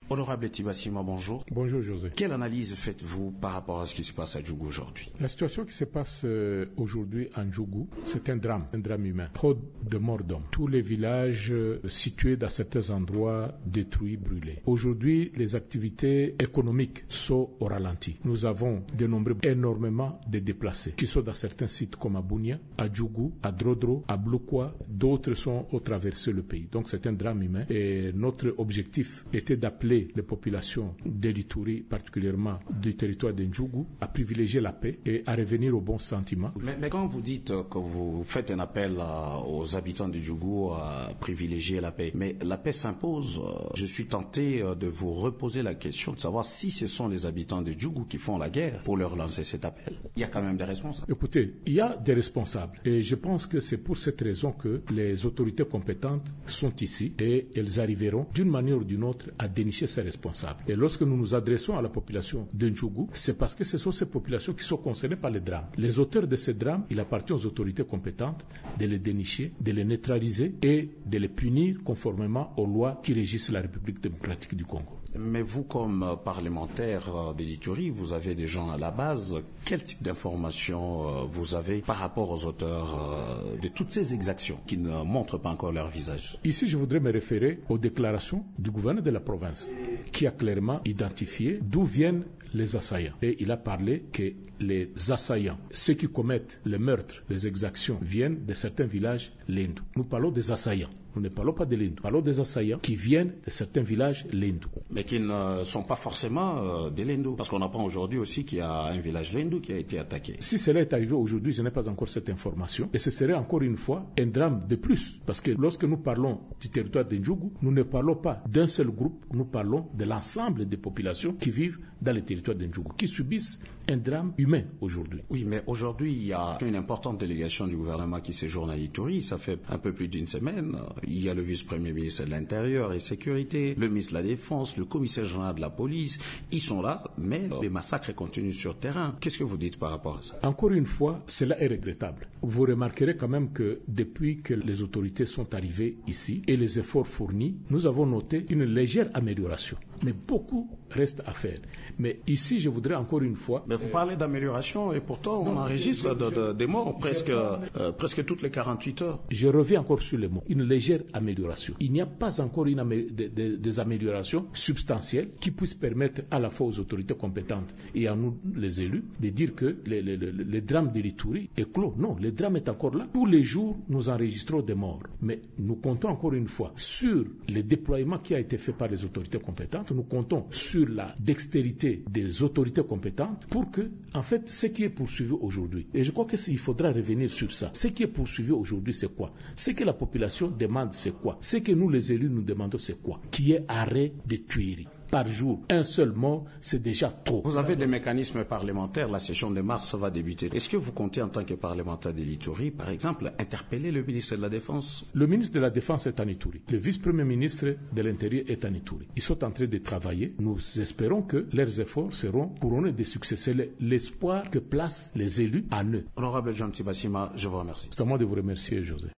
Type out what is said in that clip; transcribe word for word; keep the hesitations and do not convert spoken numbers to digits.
Honorable Tibassima, bonjour. Bonjour José. Quelle analyse faites-vous par rapport à ce qui se passe à Djougou aujourd'hui? La situation qui se passe euh, aujourd'hui à Djougou, c'est un drame, un drame humain. Trop de morts d'hommes. Tous les villages euh, situés dans certains endroits détruits, brûlés. Aujourd'hui, les activités économiques sont au ralenti. Nous avons dénombré énormément de déplacés qui sont dans certains sites comme à Bunia, à Djougou, à Drodro, à Blokwa. D'autres sont au traversé le pays. Donc c'est un drame humain et notre objectif était d'appeler les populations de l'Ituri, particulièrement du territoire de Djougou, à privilégier la paix et à revenir au bon sentiment. Mais, mais quand vous dites que vous faites un appel à, aux habitants de Djougou à privilégier la paix, mais la paix s'impose. Je suis tenté de vous reposer la question de savoir si ce sont les habitants de Djougou qui font la guerre pour leur lancer cet appel. Il y a quand même des responsables. Écoutez, il y a des responsables et je pense que c'est pour cette raison que les autorités compétentes sont ici et elles arriveront d'une manière ou d'une autre à dénicher ces responsables. Et lorsque nous nous adressons à la population de Djougou, c'est parce que ce sont ces populations qui sont concernées par les drames. Les auteurs de ces drames, il appartient aux autorités compétentes de les dénicher, de les neutraliser et de les punir conformément aux lois qui régissent la République démocratique du Congo. Mais vous, comme parlementaire de l'Ituri, vous avez des gens à la base. Quel type d'informations vous avez par rapport aux auteurs de toutes ces exactions qui ne montrent pas encore leur visage? Ici, je voudrais me référer aux déclarations du gouverneur de la province, qui a clairement identifié d'où viennent les assaillants. Et il a parlé que les assaillants, ceux qui commettent les meurtres, les exactions, viennent de certains villages lindous. Nous parlons des assaillants. Nous ne parlons pas des lindous. Nous parlons des assaillants qui viennent de certains villages lindous. Mais qui ne sont pas forcément euh, des lindous. Parce qu'on apprend aujourd'hui aussi qu'il y a un village lindou qui a été attaqué. Si cela est arrivé aujourd'hui, je n'ai pas encore cette information. Et ce serait encore une fois un drame de plus. Parce que lorsque nous parlons du territoire de Djougou, nous ne parlons pas d'un seul groupe. Nous parlons de l'ensemble des populations qui vivent dans le territoire de Djougou, qui subissent un drame humain aujourd'hui. Oui, mais aujourd'hui, il y a une importante délégation du gouvernement qui séjourne à Ituri. Ça fait un peu plus d'une semaine. Il y a le vice-premier ministre de l'Intérieur et Sécurité, le ministre de la Défense, le commissaire général de la police. Ils sont là, mais les massacres continuent sur terrain. Qu'est-ce que vous dites par rapport à ça? Encore une fois, cela est regrettable. Vous remarquerez quand même que depuis que les autorités sont arrivées ici et les efforts fournis, nous avons noté une légère amélioration. Mais beaucoup reste à faire. Mais ici, je voudrais encore une fois... Mais vous parlez d'amélioration et pourtant on non, enregistre je, je, de, de, des morts presque, euh, presque toutes les quarante-huit heures. Je reviens encore sur les mots. Une légère amélioration. Il n'y a pas encore une amé de, de, des améliorations substantielles qui puissent permettre à la fois aux autorités compétentes et à nous, les élus, de dire que le, le, le, le drame de l'Ituri est clos. Non, le drame est encore là. Tous les jours, nous enregistrons des morts. Mais nous comptons encore une fois sur le déploiement qui a été fait par les autorités compétentes. Nous comptons sur la dextérité des autorités compétentes pour que, en fait, ce qui est poursuivi aujourd'hui, et je crois qu'il faudra revenir sur ça, ce qui est poursuivi aujourd'hui, c'est quoi? Ce que la population demande, c'est quoi? Ce que nous, les élus, nous demandons, c'est quoi? Qui est arrêt des tueries. Par jour, un seul mort, c'est déjà trop. Vous avez des mécanismes parlementaires, la session de mars va débuter. Est-ce que vous comptez, en tant que parlementaire de l'Ituri, par exemple, interpeller le ministre de la Défense? Le ministre de la Défense est en Ituri. Le vice-premier ministre de l'Intérieur est en Ituri. Ils sont en train de travailler. Nous espérons que leurs efforts seront couronnés de succès. C'est l'espoir que placent les élus en eux. Honorable Jean Tibassima, je vous remercie. C'est à moi de vous remercier, José.